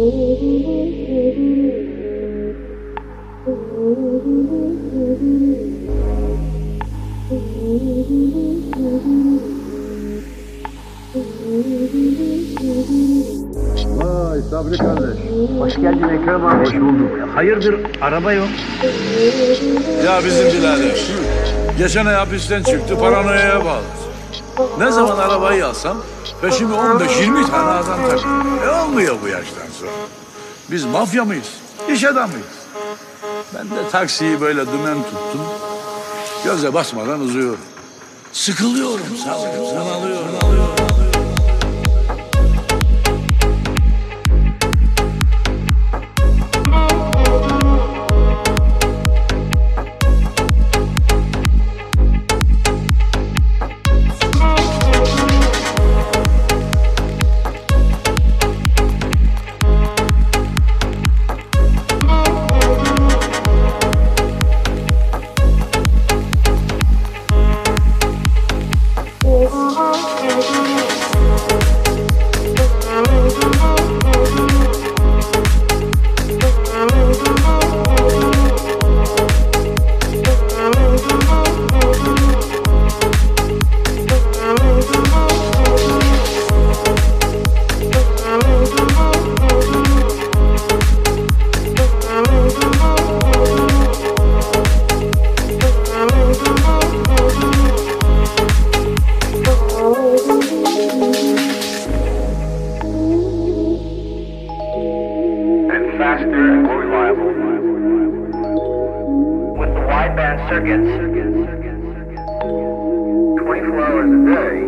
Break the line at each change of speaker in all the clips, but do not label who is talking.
Vay Sabri kardeş.
Hoş geldin Ekrem abi.
Hoş bulduk.
Hayırdır, araba yok?
Ya bizim birader geçen ay hapisten çıktı, paranoyaya bağlı. Ne zaman arabayı alsam peşime 15-20 tane adam takıyor. Olmuyor bu yaştan sonra. Biz mafya mıyız? İş adamıyız. Ben de taksiyi böyle dümen tuttum. Göze basmadan uzuyorum. Sıkılıyorum, sanalıyorum.
Faster and more reliable with the wideband circuits 24 hours a day.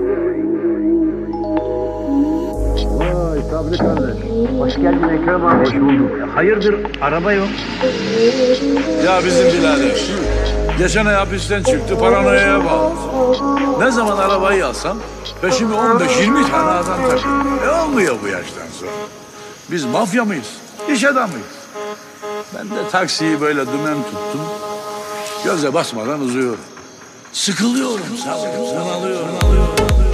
Vay Sabri kardeş.
Hoş geldin Ekrem abi.
Hoş bulduk.
Hayırdır, araba yok?
Ya bizim birader geçen ay hapisten çıktı, paranoyaya bağlı. Ne zaman arabayı alsam peşime 15-20 tane adam takıyor. Olmuyor bu yaştan sonra. Biz mafya mıyız? İş adamıyız. Ben de taksiyi böyle dümen tuttum. Göze basmadan uzuyorum. Sıkılıyorum, sanalıyorum.